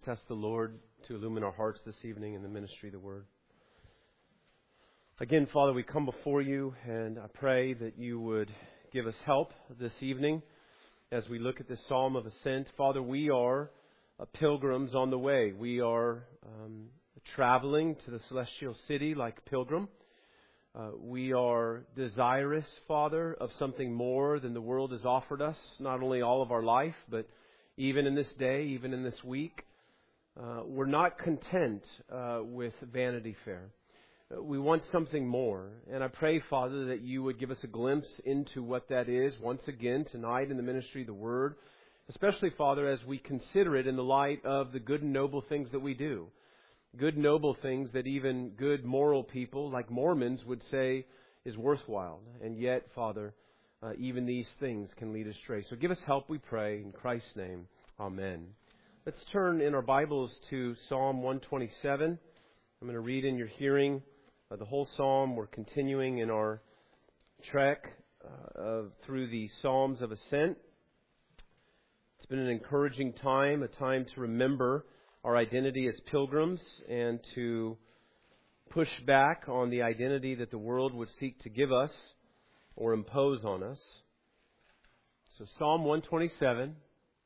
Let's ask the Lord to illumine our hearts this evening in the ministry of the Word. Again, Father, we come before you, and I pray that you would give us help this evening as we look at this Psalm of Ascent. Father, we are pilgrims on the way. We are traveling to the celestial city like a pilgrim. We are desirous, Father, of something more than the world has offered us, not only all of our life, but even in this day, even in this week. We're not content with Vanity Fair. We want something more. And I pray, Father, that you would give us a glimpse into what that is once again tonight in the ministry of the Word. Especially, Father, as we consider it in the light of the good and noble things that we do. Good, noble things that even good moral people like Mormons would say is worthwhile. And yet, Father, even these things can lead astray. So give us help, we pray. In Christ's name, amen. Let's turn in our Bibles to Psalm 127. I'm going to read in your hearing the whole psalm. We're continuing in our trek through the Psalms of Ascent. It's been an encouraging time, a time to remember our identity as pilgrims and to push back on the identity that the world would seek to give us or impose on us. So Psalm 127.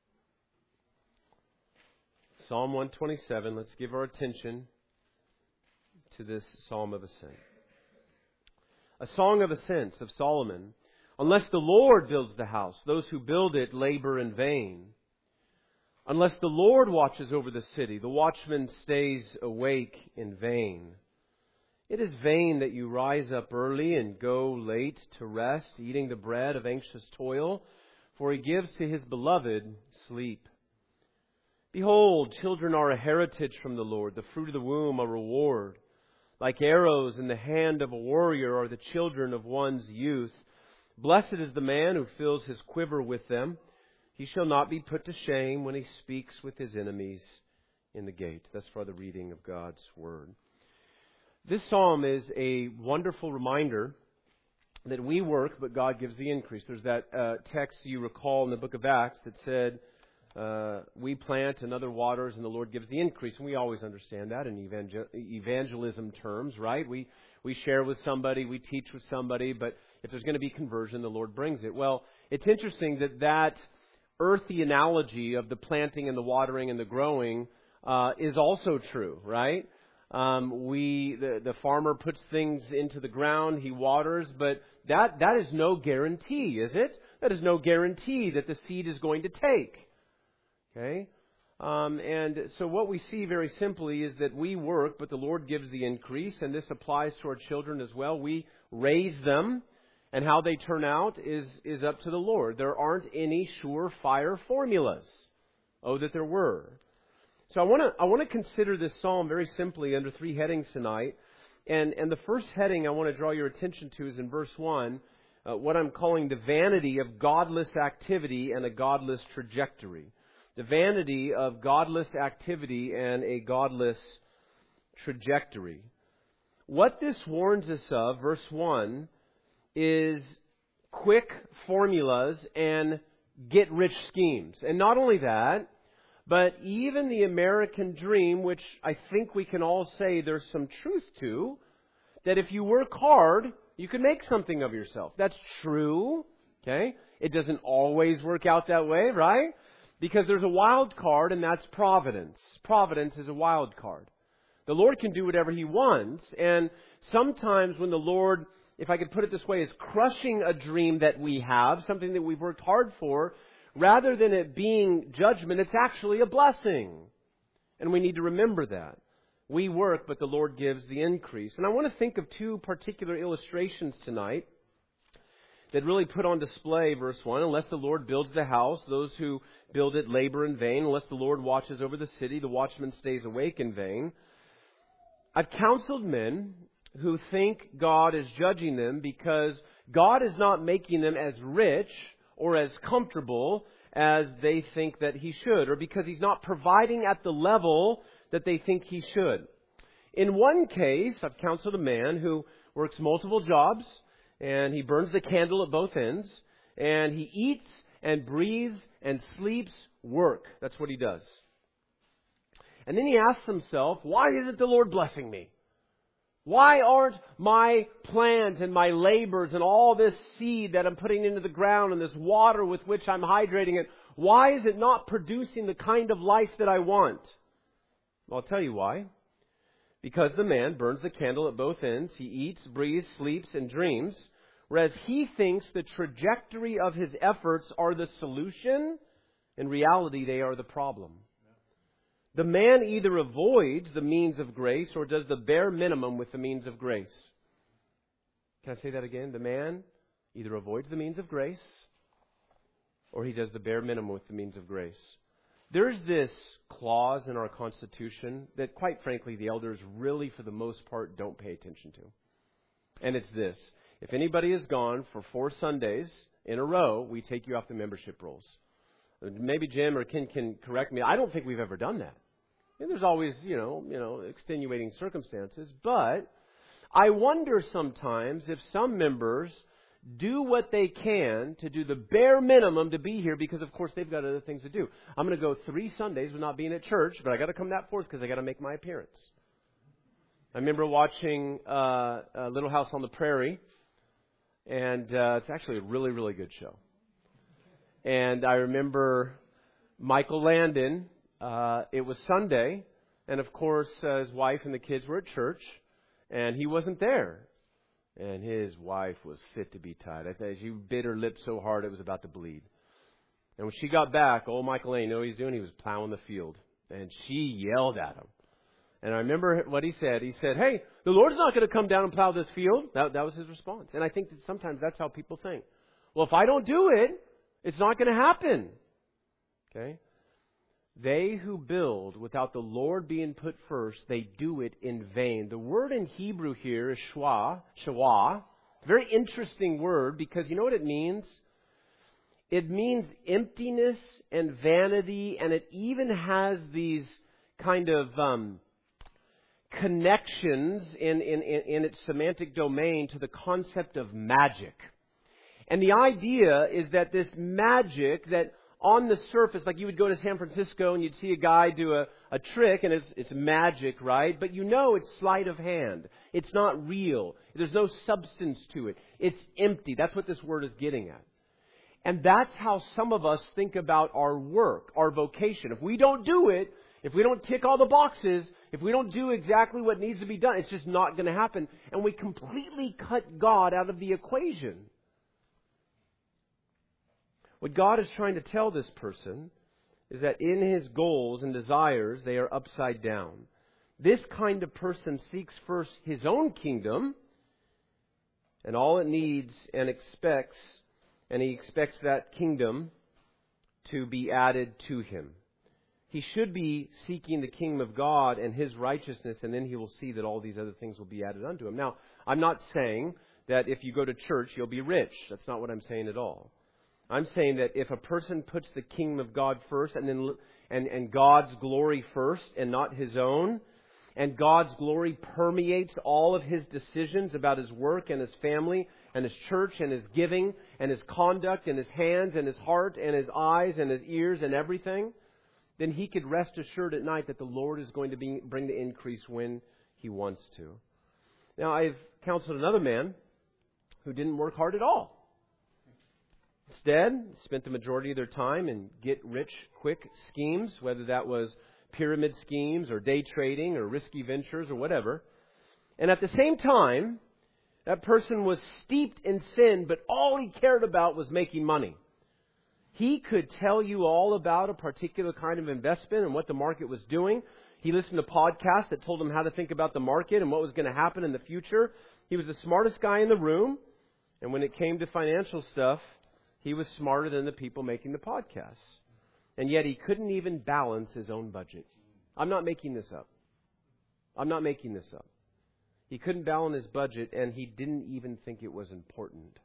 Psalm 127, let's give our attention to this Psalm of Ascent. A song of ascents of Solomon. Unless the Lord builds the house, those who build it labor in vain. Unless the Lord watches over the city, the watchman stays awake in vain. It is vain that you rise up early and go late to rest, eating the bread of anxious toil, for he gives to his beloved sleep. Behold, children are a heritage from the Lord, the fruit of the womb a reward. Like arrows in the hand of a warrior are the children of one's youth. Blessed is the man who fills his quiver with them. He shall not be put to shame when he speaks with his enemies in the gate. Thus far the reading of God's Word. This psalm is a wonderful reminder that we work, but God gives the increase. There's that text you recall in the book of Acts that said, we plant and other waters and the Lord gives the increase. And we always understand that in evangelism terms, right? We share with somebody, we teach with somebody, but if there's going to be conversion, the Lord brings it. Well, it's interesting that earthy analogy of the planting and the watering and the growing is also true, right? The farmer puts things into the ground, he waters, but that is no guarantee, is it? That is no guarantee that the seed is going to take. Okay? And so what we see very simply is that we work, but the Lord gives the increase, and this applies to our children as well. We raise them, and how they turn out is up to the Lord. There aren't any surefire formulas. Oh, that there were. So I want to consider this psalm very simply under three headings tonight. And the first heading I want to draw your attention to is in verse 1, what I'm calling the vanity of godless activity and a godless trajectory. The vanity of godless activity and a godless trajectory. What this warns us of, verse 1, is quick formulas and get-rich schemes. And not only that, but even the American dream, which I think we can all say there's some truth to, that if you work hard, you can make something of yourself. That's true, okay? It doesn't always work out that way, right? Because there's a wild card, and that's providence. Providence is a wild card. The Lord can do whatever He wants, and sometimes when the Lord, if I could put it this way, is crushing a dream that we have, something that we've worked hard for, rather than it being judgment, it's actually a blessing. And we need to remember that. We work, but the Lord gives the increase. And I want to think of two particular illustrations tonight that really put on display verse 1. Unless the Lord builds the house, those who build it labor in vain. Unless the Lord watches over the city, the watchman stays awake in vain. I've counseled men who think God is judging them because God is not making them as rich or as comfortable as they think that He should, or because He's not providing at the level that they think He should. In one case, I've counseled a man who works multiple jobs, and he burns the candle at both ends, and he eats and breathes and sleeps work. That's what he does. And then he asks himself, why isn't the Lord blessing me? Why aren't my plans and my labors and all this seed that I'm putting into the ground and this water with which I'm hydrating it, why is it not producing the kind of life that I want? Well, I'll tell you why. Because the man burns the candle at both ends. He eats, breathes, sleeps, and dreams. Whereas he thinks the trajectory of his efforts are the solution. In reality, they are the problem. The man either avoids the means of grace or does the bare minimum with the means of grace. Can I say that again? The man either avoids the means of grace or he does the bare minimum with the means of grace. There's this clause in our Constitution that, quite frankly, the elders really, for the most part, don't pay attention to. And it's this. If anybody has gone for 4 Sundays in a row, we take you off the membership rolls. Maybe Jim or Ken can correct me. I don't think we've ever done that. And there's always, extenuating circumstances. But I wonder sometimes if some members do what they can to do the bare minimum to be here because, of course, they've got other things to do. I'm going to go 3 Sundays with not being at church, but I got to come that 4th because I got to make my appearance. I remember watching Little House on the Prairie, and it's actually a really, really good show. And I remember Michael Landon. It was Sunday, and of course, his wife and the kids were at church, and he wasn't there. And his wife was fit to be tied. I think she bit her lip so hard it was about to bleed. And when she got back, old Michael Lane, you know what he's doing? He was plowing the field. And she yelled at him. And I remember what he said. He said, hey, the Lord's not going to come down and plow this field. That was his response. And I think that sometimes that's how people think. Well, if I don't do it, it's not going to happen. Okay? They who build without the Lord being put first, they do it in vain. The word in Hebrew here is shwa. Very interesting word because you know what it means? It means emptiness and vanity, and it even has these kind of connections in its semantic domain to the concept of magic. And the idea is that this magic that on the surface, like you would go to San Francisco and you'd see a guy do a trick and it's magic, right? But you know it's sleight of hand. It's not real. There's no substance to it. It's empty. That's what this word is getting at. And that's how some of us think about our work, our vocation. If we don't do it, if we don't tick all the boxes, if we don't do exactly what needs to be done, it's just not going to happen. And we completely cut God out of the equation. What God is trying to tell this person is that in his goals and desires, they are upside down. This kind of person seeks first his own kingdom and all it needs and he expects that kingdom to be added to him. He should be seeking the kingdom of God and his righteousness, and then he will see that all these other things will be added unto him. Now, I'm not saying that if you go to church, you'll be rich. That's not what I'm saying at all. I'm saying that if a person puts the kingdom of God first and God's glory first and not his own, and God's glory permeates all of his decisions about his work and his family and his church and his giving and his conduct and his hands and his heart and his eyes and his ears and everything, then he could rest assured at night that the Lord is going to bring the increase when he wants to. Now, I've counseled another man who didn't work hard at all. Instead, spent the majority of their time in get-rich-quick schemes, whether that was pyramid schemes or day trading or risky ventures or whatever. And at the same time, that person was steeped in sin, but all he cared about was making money. He could tell you all about a particular kind of investment and what the market was doing. He listened to podcasts that told him how to think about the market and what was going to happen in the future. He was the smartest guy in the room. And when it came to financial stuff, he was smarter than the people making the podcasts. And yet he couldn't even balance his own budget. I'm not making this up. He couldn't balance his budget, and he didn't even think it was important.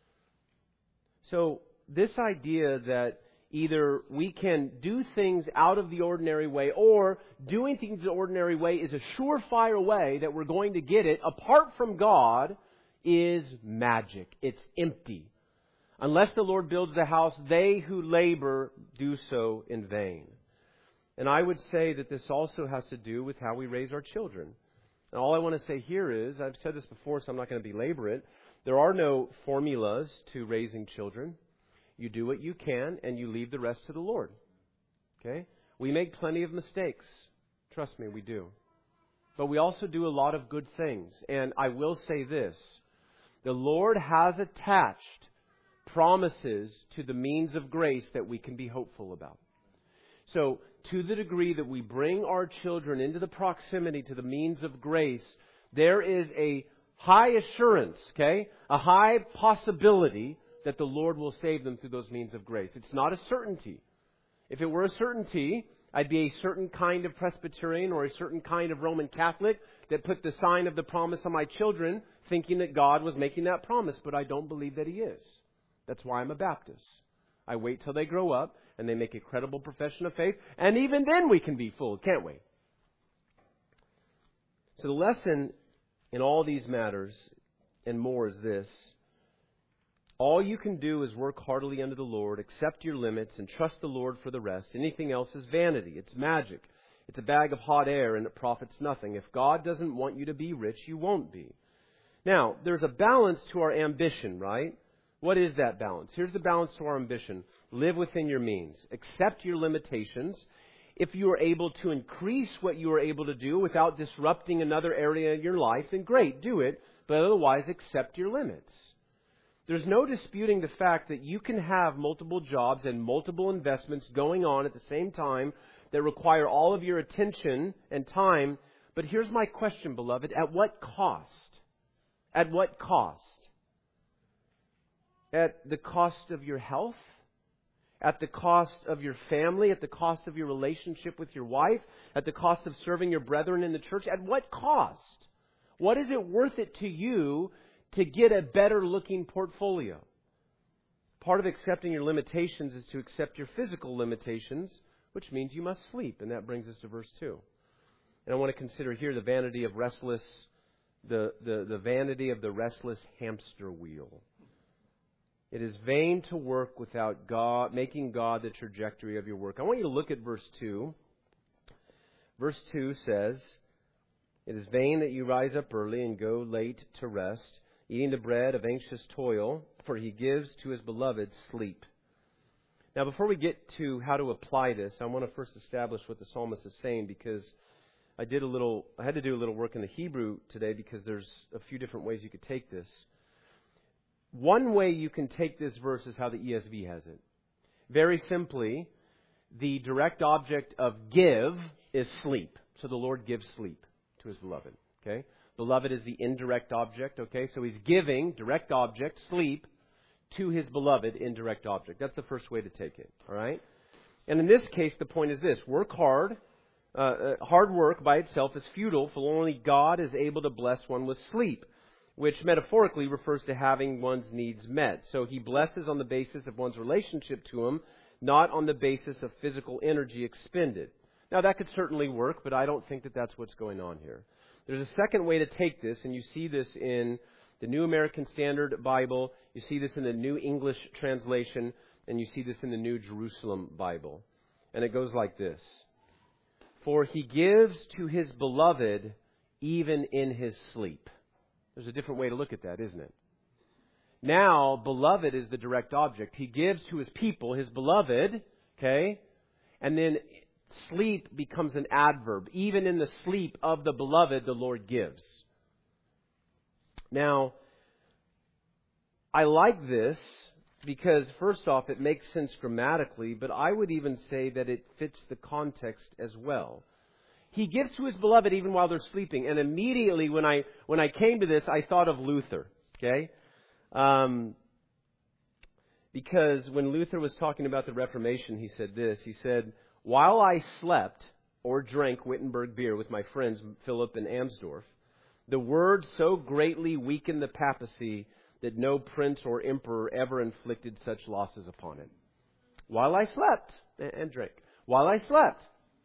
So this idea that either we can do things out of the ordinary way, or doing things the ordinary way is a surefire way that we're going to get it apart from God is magic. It's empty. Unless the Lord builds the house, they who labor do so in vain. And I would say that this also has to do with how we raise our children. And all I want to say here is, I've said this before, so I'm not going to belabor it. There are no formulas to raising children. You do what you can, and you leave the rest to the Lord. Okay? We make plenty of mistakes. Trust me, we do. But we also do a lot of good things. And I will say this. The Lord has attached promises to the means of grace that we can be hopeful about. So, to the degree that we bring our children into the proximity to the means of grace, there is a high assurance, okay? A high possibility that the Lord will save them through those means of grace. It's not a certainty. If it were a certainty, I'd be a certain kind of Presbyterian or a certain kind of Roman Catholic that put the sign of the promise on my children, thinking that God was making that promise. But I don't believe that He is. That's why I'm a Baptist. I wait till they grow up and they make a credible profession of faith. And even then we can be fooled, can't we? So the lesson in all these matters and more is this. All you can do is work heartily unto the Lord, accept your limits, and trust the Lord for the rest. Anything else is vanity. It's magic. It's a bag of hot air, and it profits nothing. If God doesn't want you to be rich, you won't be. Now, there's a balance to our ambition, right? What is that balance? Here's the balance to our ambition. Live within your means. Accept your limitations. If you are able to increase what you are able to do without disrupting another area of your life, then great, do it. But otherwise, accept your limits. There's no disputing the fact that you can have multiple jobs and multiple investments going on at the same time that require all of your attention and time. But here's my question, beloved. At what cost? At what cost? At the cost of your health? At the cost of your family? At the cost of your relationship with your wife? At the cost of serving your brethren in the church? At what cost? What is it worth it to you to get a better looking portfolio? Part of accepting your limitations is to accept your physical limitations, which means you must sleep. And that brings us to verse 2. And I want to consider here the vanity of the vanity of the restless hamster wheel. It is vain to work without God, making God the trajectory of your work. I want you to look at verse 2. Verse 2 says, "It is vain that you rise up early and go late to rest, eating the bread of anxious toil, for He gives to His beloved sleep." Now, before we get to how to apply this, I want to first establish what the psalmist is saying, because I had to do a little work in the Hebrew today, because there's a few different ways you could take this. One way you can take this verse is how the ESV has it. Very simply, the direct object of give is sleep. So the Lord gives sleep to His beloved. Okay? Beloved is the indirect object. Okay? So He's giving, direct object, sleep, to His beloved, indirect object. That's the first way to take it. All right? And in this case, the point is this. Work hard. Hard work by itself is futile, for only God is able to bless one with sleep, which metaphorically refers to having one's needs met. So He blesses on the basis of one's relationship to Him, not on the basis of physical energy expended. Now, that could certainly work, but I don't think that that's what's going on here. There's a second way to take this, and you see this in the New American Standard Bible, you see this in the New English Translation, and you see this in the New Jerusalem Bible. And it goes like this. "For He gives to His beloved even in His sleep." There's a different way to look at that, isn't it? Now, beloved is the direct object. He gives to His people, His beloved, okay? And then sleep becomes an adverb. Even in the sleep of the beloved, the Lord gives. Now, I like this because, first off, it makes sense grammatically, but I would even say that it fits the context as well. He gives to His beloved even while they're sleeping. And immediately when I came to this, I thought of Luther. Okay? Because when Luther was talking about the Reformation, he said this. He said, "While I slept or drank Wittenberg beer with my friends Philip and Amsdorf, the word so greatly weakened the papacy that no prince or emperor ever inflicted such losses upon it." While I slept and drank. While I slept.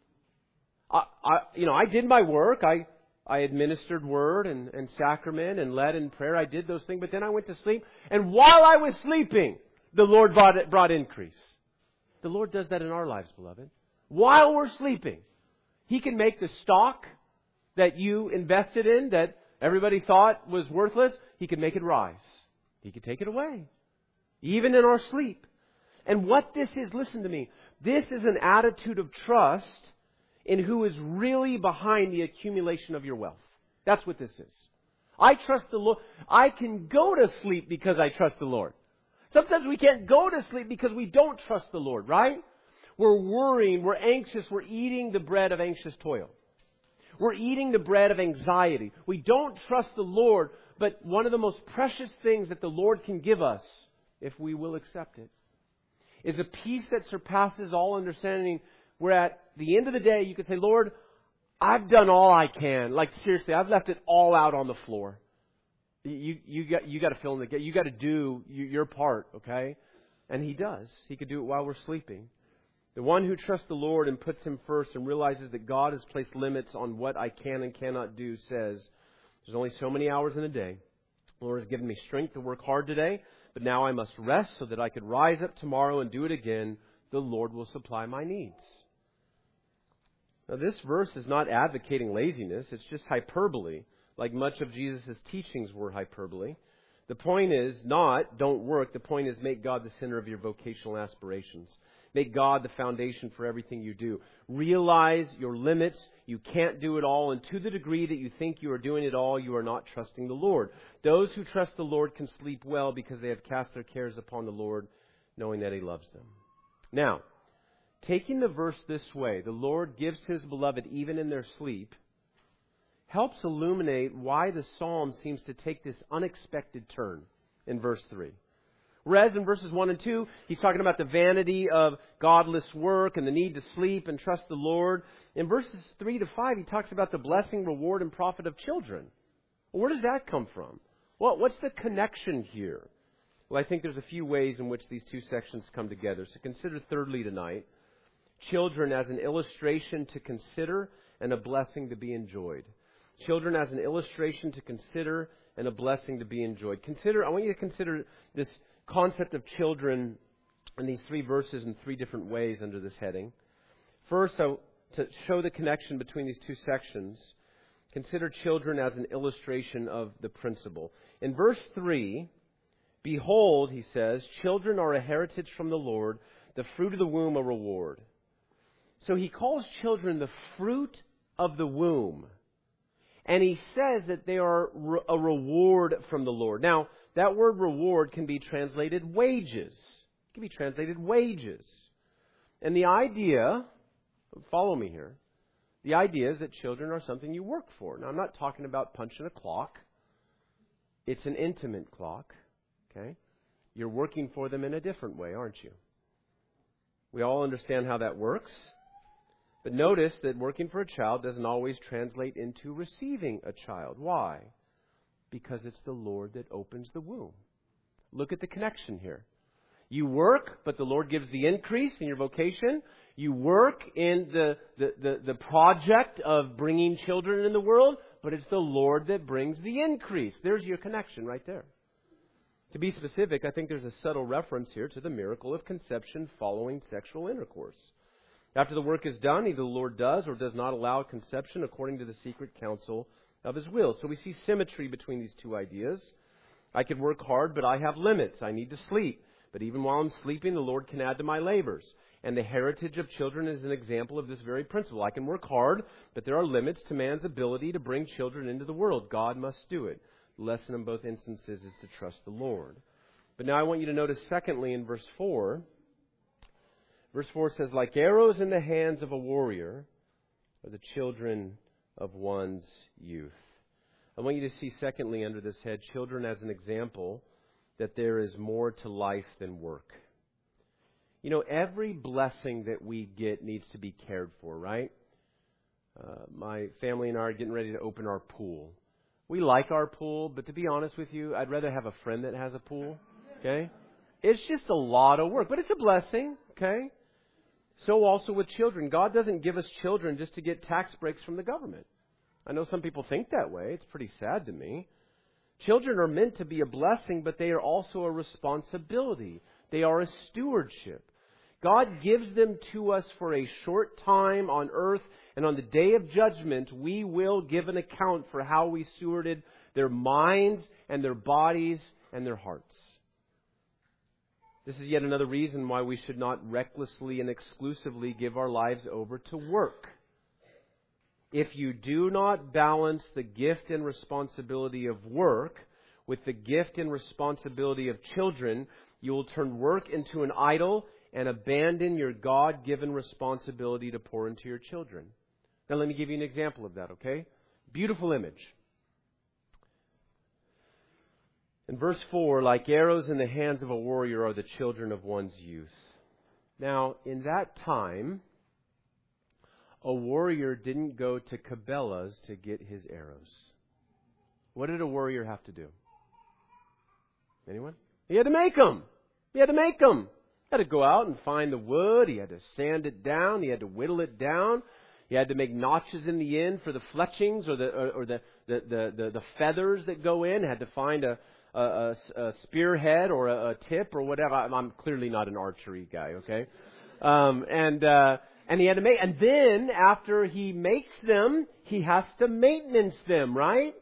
I did my work. I administered word and sacrament and led in prayer. I did those things, but then I went to sleep. And while I was sleeping, the Lord brought increase. The Lord does that in our lives, beloved. while we're sleeping. He can make the stock that you invested in that everybody thought was worthless, He can make it rise. He can take it away. Even in our sleep. And what this is, listen to me, this is an attitude of trust in who is really behind the accumulation of your wealth. That's what this is. I trust the Lord. I can go to sleep because I trust the Lord. Sometimes we can't go to sleep because we don't trust the Lord, right? We're worrying, we're anxious, we're eating the bread of anxious toil. We're eating the bread of anxiety. We don't trust the Lord, but one of the most precious things that the Lord can give us, if we will accept it, is a peace that surpasses all understanding, where at the end of the day you can say, Lord, I've done all I can. Like, seriously, I've left it all out on the floor. You got to fill in the gap. You got to do your part, okay? And He does. He could do it while we're sleeping. The one who trusts the Lord and puts Him first and realizes that God has placed limits on what I can and cannot do says, there's only so many hours in a day. The Lord has given me strength to work hard today, but now I must rest so that I could rise up tomorrow and do it again. The Lord will supply my needs. Now, this verse is not advocating laziness. It's just hyperbole, like much of Jesus' teachings were hyperbole. The point is not, don't work. The point is, make God the center of your vocational aspirations. Make God the foundation for everything you do. Realize your limits. You can't do it all. And to the degree that you think you are doing it all, you are not trusting the Lord. Those who trust the Lord can sleep well because they have cast their cares upon the Lord, knowing that He loves them. Now, taking the verse this way, the Lord gives His beloved even in their sleep, helps illuminate why the psalm seems to take this unexpected turn in verse 3. Whereas in verses 1 and 2, he's talking about the vanity of godless work and the need to sleep and trust the Lord. In verses 3 to 5, he talks about the blessing, reward, and profit of children. Well, where does that come from? Well, what's the connection here? Well, I think there's a few ways in which these two sections come together. So consider thirdly tonight, children as an illustration to consider and a blessing to be enjoyed. Children as an illustration to consider and a blessing to be enjoyed. I want you to consider this concept of children in these three verses in three different ways under this heading. First, to show the connection between these two sections, consider children as an illustration of the principle. In verse 3, behold, he says, children are a heritage from the Lord, the fruit of the womb a reward. So he calls children the fruit of the womb. And he says that they are a reward from the Lord. Now, that word reward can be translated wages. It can be translated wages. And the idea, follow me here, the idea is that children are something you work for. Now, I'm not talking about punching a clock. It's an intimate clock, okay? You're working for them in a different way, aren't you? We all understand how that works. But notice that working for a child doesn't always translate into receiving a child. Why? Because it's the Lord that opens the womb. Look at the connection here. You work, but the Lord gives the increase in your vocation. You work in the project of bringing children in the world, but it's the Lord that brings the increase. There's your connection right there. To be specific, I think there's a subtle reference here to the miracle of conception following sexual intercourse. After the work is done, either the Lord does or does not allow conception according to the secret counsel of His will. So we see symmetry between these two ideas. I could work hard, but I have limits. I need to sleep. But even while I'm sleeping, the Lord can add to my labors. And the heritage of children is an example of this very principle. I can work hard, but there are limits to man's ability to bring children into the world. God must do it. The lesson in both instances is to trust the Lord. But now I want you to notice, secondly, in verse 4, verse 4 says, like arrows in the hands of a warrior are the children of one's youth. I want you to see, secondly, under this head, children as an example that there is more to life than work. You know, every blessing that we get needs to be cared for, right? My family and I are getting ready to open our pool. We like our pool, but to be honest with you, I'd rather have a friend that has a pool, okay? It's just a lot of work, but it's a blessing, okay? So also with children. God doesn't give us children just to get tax breaks from the government. I know some people think that way. It's pretty sad to me. Children are meant to be a blessing, but they are also a responsibility. They are a stewardship. God gives them to us for a short time on earth, and on the day of judgment, we will give an account for how we stewarded their minds and their bodies and their hearts. This is yet another reason why we should not recklessly and exclusively give our lives over to work. If you do not balance the gift and responsibility of work with the gift and responsibility of children, you will turn work into an idol and abandon your God-given responsibility to pour into your children. Now let me give you an example of that, okay? Beautiful image. In verse 4, like arrows in the hands of a warrior are the children of one's youth. Now, in that time, a warrior didn't go to Cabela's to get his arrows. What did a warrior have to do? Anyone? He had to make them. He had to make them. He had to go out and find the wood. He had to sand it down. He had to whittle it down. He had to make notches in the end for the fletchings or the feathers that go in. He had to find a spearhead or a tip or whatever. I'm clearly not an archery guy, okay? And he had to make, and then after he makes them, he has to maintenance them, right?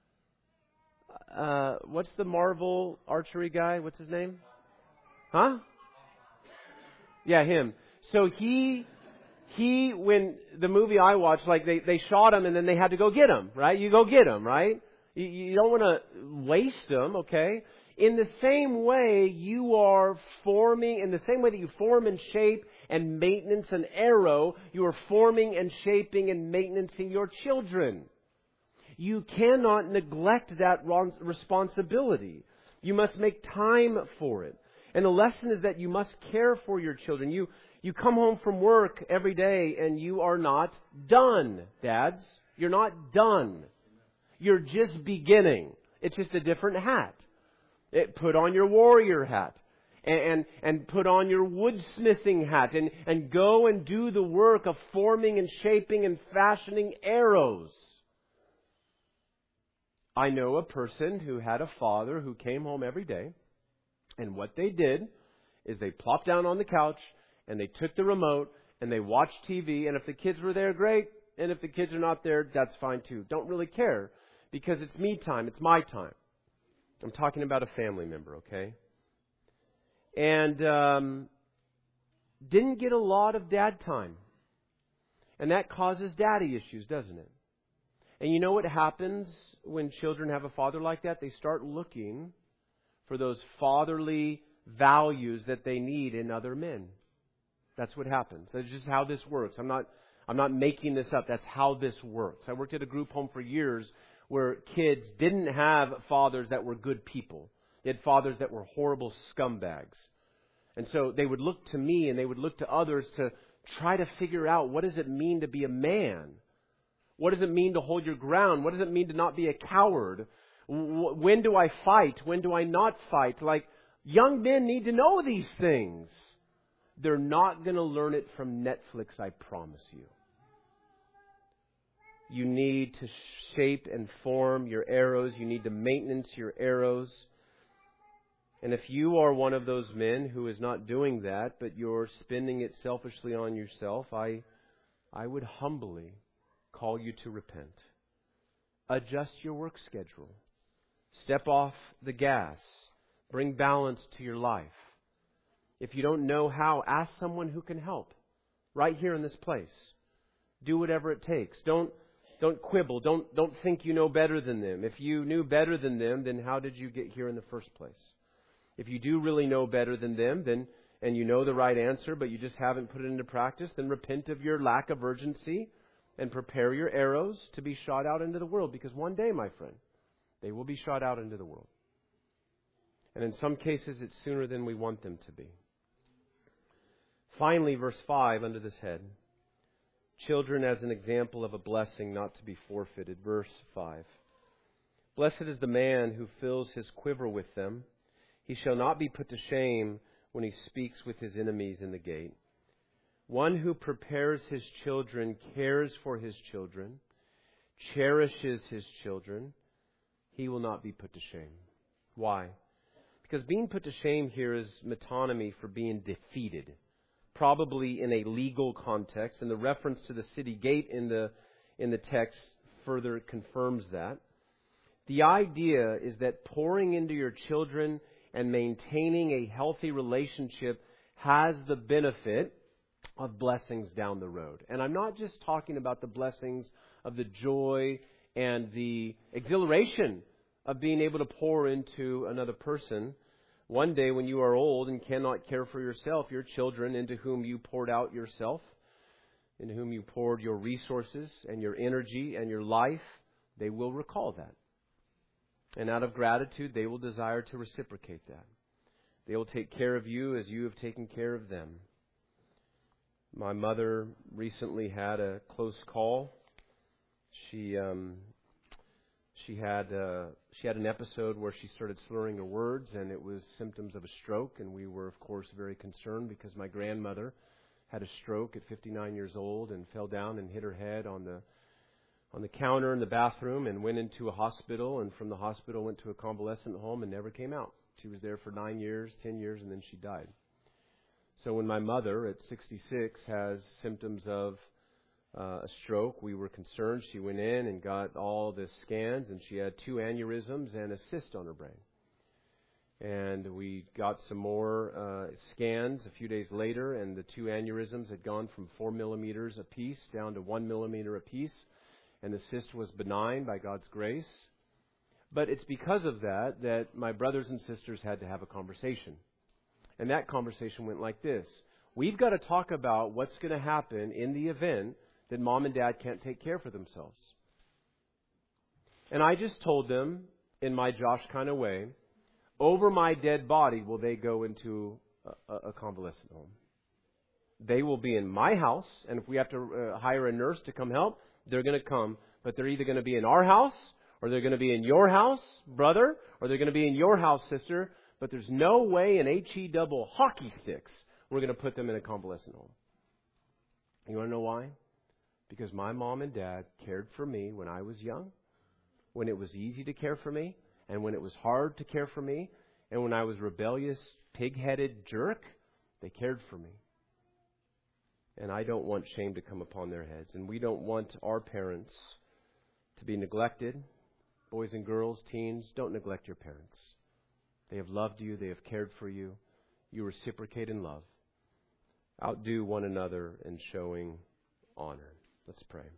What's the Marvel archery guy? What's his name? Huh? Yeah, him. So he, when the movie I watched, like they shot him and then they had to go get him, right? You go get him, right? You don't want to waste them, okay? In the same way, you are forming, in the same way that you form and shape and maintenance an arrow, you are forming and shaping and maintaining your children. You cannot neglect that responsibility. You must make time for it. And the lesson is that you must care for your children. You come home from work every day and you are not done, dads. You're not done. You're just beginning. It's just a different hat. Put on your warrior hat. And put on your woodsmithing hat. And go and do the work of forming and shaping and fashioning arrows. I know a person who had a father who came home every day. And what they did is they plopped down on the couch and they took the remote and they watched TV. And if the kids were there, great. And if the kids are not there, that's fine too. Don't really care because it's me time. It's my time. I'm talking about a family member, okay? And didn't get a lot of dad time. And that causes daddy issues, doesn't it? And you know what happens when children have a father like that? They start looking for those fatherly values that they need in other men. That's what happens. That's just how this works. I'm not making this up. That's how this works. I worked at a group home for years where kids didn't have fathers that were good people. They had fathers that were horrible scumbags. And so they would look to me and they would look to others to try to figure out, what does it mean to be a man? What does it mean to hold your ground? What does it mean to not be a coward? When do I fight? When do I not fight? Like, young men need to know these things. They're not going to learn it from Netflix, I promise you. You need to shape and form your arrows. You need to maintenance your arrows. And if you are one of those men who is not doing that, but you're spending it selfishly on yourself, I would humbly call you to repent. Adjust your work schedule. Step off the gas. Bring balance to your life. If you don't know how, ask someone who can help. Right here in this place. Do whatever it takes. Don't quibble. Don't think you know better than them. If you knew better than them, then how did you get here in the first place? If you do really know better than them, then and you know the right answer, but you just haven't put it into practice, then repent of your lack of urgency and prepare your arrows to be shot out into the world. Because one day, my friend, they will be shot out into the world. And in some cases, it's sooner than we want them to be. Finally, verse 5 under this head. Children as an example of a blessing not to be forfeited. Verse 5. Blessed is the man who fills his quiver with them. He shall not be put to shame when he speaks with his enemies in the gate. One who prepares his children, cares for his children, cherishes his children, he will not be put to shame. Why? Because being put to shame here is metonymy for being defeated, probably in a legal context, and the reference to the city gate in the text further confirms that. The idea is that pouring into your children and maintaining a healthy relationship has the benefit of blessings down the road. And I'm not just talking about the blessings of the joy and the exhilaration of being able to pour into another person. One day when you are old and cannot care for yourself, your children, into whom you poured out yourself, into whom you poured your resources and your energy and your life, they will recall that. And out of gratitude, they will desire to reciprocate that. They will take care of you as you have taken care of them. My mother recently had a close call. She had an episode where she started slurring her words, and it was symptoms of a stroke. And we were, of course, very concerned because my grandmother had a stroke at 59 years old and fell down and hit her head on the counter in the bathroom and went into a hospital, and from the hospital went to a convalescent home and never came out. She was there for 9 years, 10 years, and then she died. So when my mother at 66 has symptoms of a stroke, we were concerned. She went in and got all the scans, and she had 2 aneurysms and a cyst on her brain. And we got some more scans a few days later, and the 2 aneurysms had gone from 4 millimeters apiece down to 1 millimeter apiece. And the cyst was benign by God's grace. But it's because of that my brothers and sisters had to have a conversation. And that conversation went like this. We've got to talk about what's going to happen in the event that Mom and Dad can't take care for themselves. And I just told them, in my Josh kind of way, over my dead body will they go into a convalescent home. They will be in my house, and if we have to hire a nurse to come help, they're going to come, but they're either going to be in our house, or they're going to be in your house, brother, or they're going to be in your house, sister, but there's no way in HE double hockey sticks we're going to put them in a convalescent home. You want to know why? Because my mom and dad cared for me when I was young, when it was easy to care for me, and when it was hard to care for me, and when I was rebellious, pig-headed jerk, they cared for me. And I don't want shame to come upon their heads. And we don't want our parents to be neglected. Boys and girls, teens, don't neglect your parents. They have loved you. They have cared for you. You reciprocate in love. Outdo one another in showing honor. Let's pray.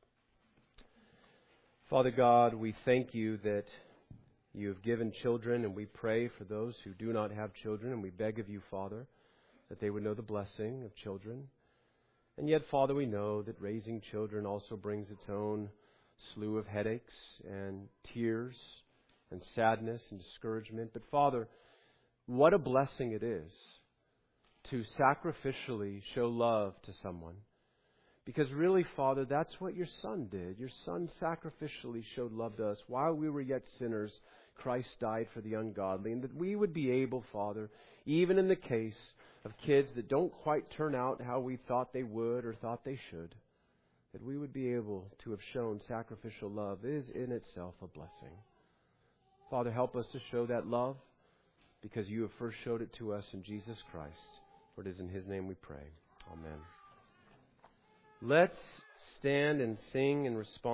Father God, we thank you that you have given children, and we pray for those who do not have children, and we beg of you, Father, that they would know the blessing of children. And yet, Father, we know that raising children also brings its own slew of headaches and tears and sadness and discouragement. But, Father, what a blessing it is to sacrificially show love to someone. Because really, Father, that's what your Son did. Your Son sacrificially showed love to us. While we were yet sinners, Christ died for the ungodly. And that we would be able, Father, even in the case of kids that don't quite turn out how we thought they would or thought they should, that we would be able to have shown sacrificial love is in itself a blessing. Father, help us to show that love because you have first showed it to us in Jesus Christ. For it is in His name we pray. Amen. Let's stand and sing and respond.